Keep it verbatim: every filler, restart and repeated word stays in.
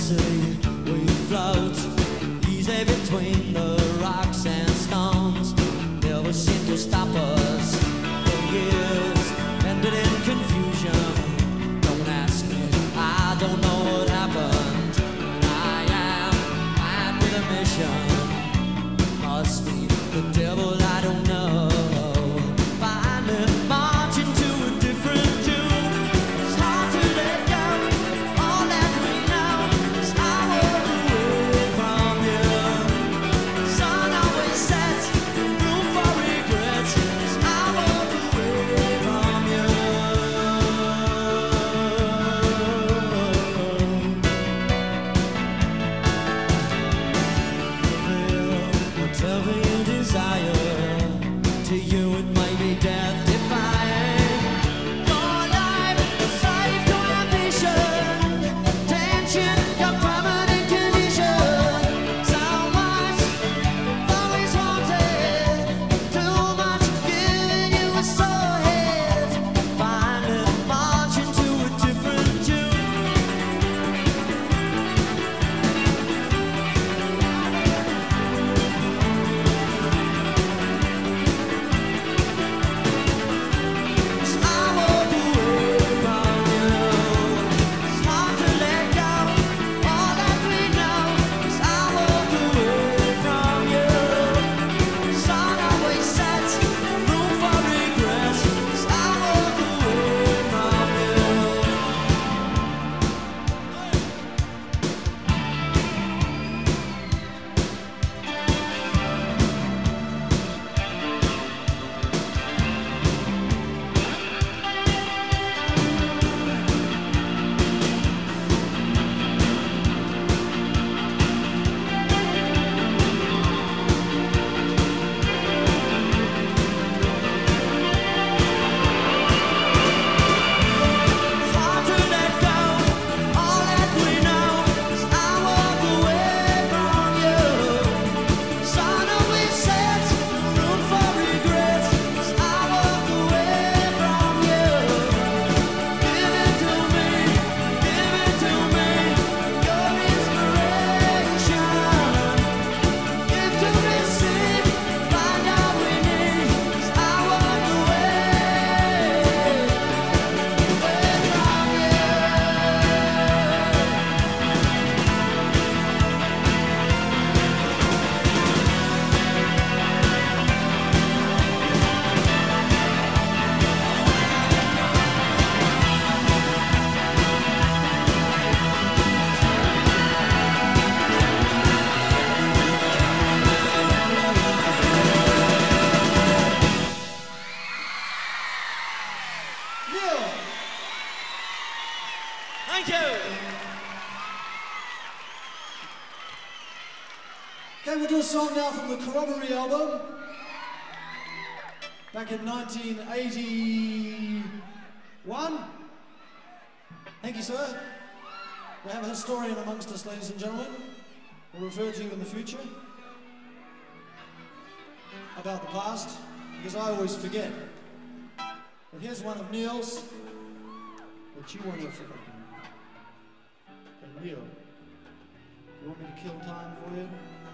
sea we float, easy between the rocks and stones. Never seem to stop us for years, ended in confusion. Don't ask me, I don't know what happened. And I am mad with a mission. Must be the devil, I don't know. Finally marching to a different tune. It's hard to let go. All that we know is I walk away from you. Sun always sets, room for regrets. As I walk away from you. Whatever you desire, to you it might be death defying. Your life is safe to ambition, tension, your permanent condition. So much always wanted, too much giving you a sore head. Finally marching to a different tune. I walk away from you. It's hard to let go. All that we know is I walk away from you. Sun always sets, room for regrets. As I walk away from you. It's hard to let go. All that we know is I walk away from you. Sun always sets, room for regrets. As I walk away from you. Give it to me, give it to me, your inspiration. Give to receive, find out we need. As I walk away, away from you. Neil. Thank you. Okay, we'll do a song now from the Corroboree album. Back in nineteen eighty-one. Thank you, sir. We have a historian amongst us, ladies and gentlemen. We'll refer to you in the future about the past, because I always forget. But here's one of Neil's that you won't have forgotten. Okay, Neil, you want me to kill time for you?